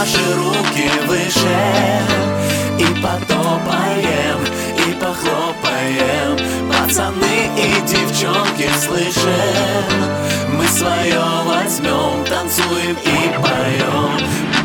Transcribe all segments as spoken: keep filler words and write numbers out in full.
ваши руки выше и потопаем, и похлопаем. Пацаны и девчонки, слышим, мы свое возьмем, танцуем и поем.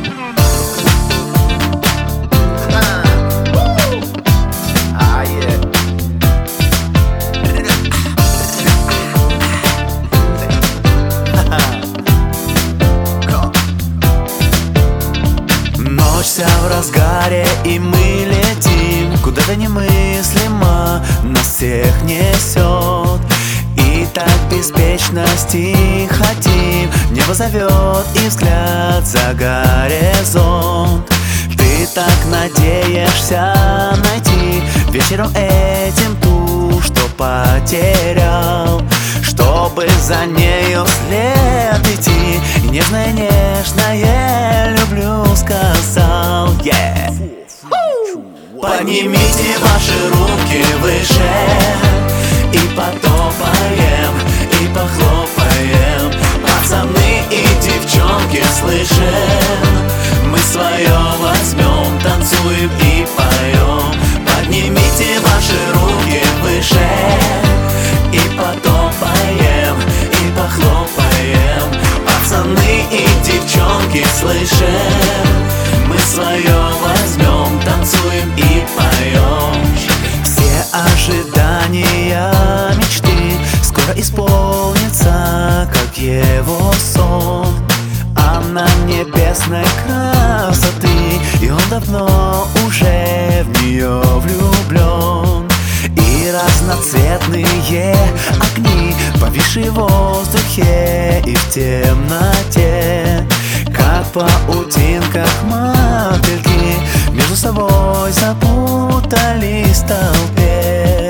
Вся в разгаре, и мы летим куда-то немыслимо, нас всех несет. И так беспечно стихотим, небо зовет и взгляд за горизонт. Ты так надеешься найти вечером этим ту, что потерял, чтобы за нею вслед идти. И нежное, нежное люблю сказал, yeah. Поднимите ваши руки выше и потопаем, и похлопаем. Пацаны и девчонки, слышим, мы свое возьмем, танцуем и поем. Поднимите ваши руки выше и потопаем, и похлопаем. Пацаны и девчонки, слышим, мы свое возьмем, танцуем и поем. Все ожидания мечты скоро исполнятся, как его сон. Она небесной красоты, и он давно уже в нее влюблен. И разноцветные огни, повисшие в воздухе и в темноте, как паутинках мотыльки, между собой запутались в толпе.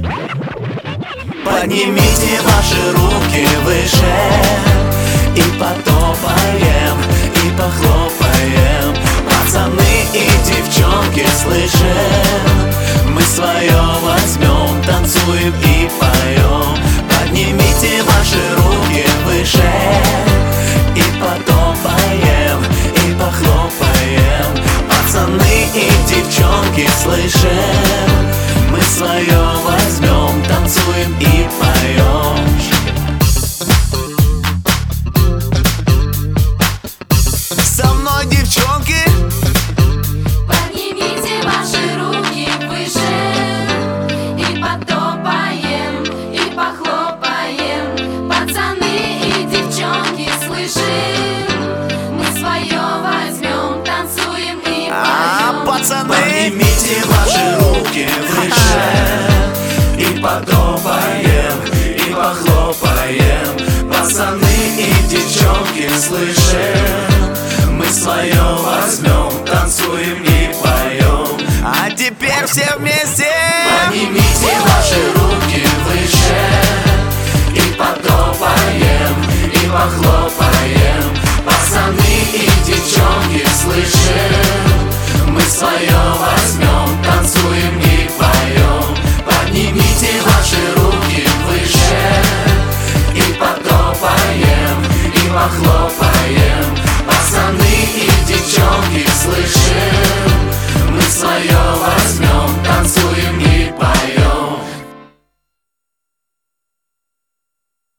Поднимите ваши руки выше и потопаем, и похлопаем. Пацаны и девчонки, слышим, мы свое возьмем, танцуем и поем. Поднимите ваши руки выше и потопаем, и похлопаем. Пацаны и девчонки, слышим, мы свое возьмем, танцуем и поем. Со мной, девчонки! Поднимите ваши руки выше и потопаем, и похлопаем. Пацаны и девчонки, слышим, мы свое возьмем, танцуем и поем. А, пацаны! Поднимите ваши руки